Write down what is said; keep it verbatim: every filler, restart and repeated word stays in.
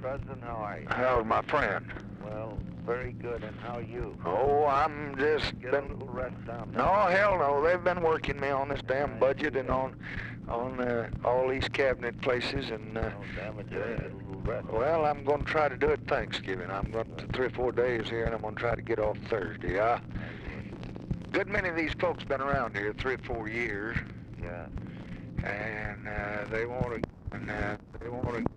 President. How are you? How's my friend? Well, very good. And how are you? Oh, I'm just Get been... a little rest down there. No, hell no. They've been working me on this damn budget and on on uh, all these cabinet places and... Uh, Oh, damn it, you ain't get a little rest. well, I'm going to try to do it Thanksgiving. I'm going to three or four days here, and I'm going to try to get off Thursday, yeah? Good many of these folks been around here three or four years. Yeah. And uh, they want to... And, uh, they want to...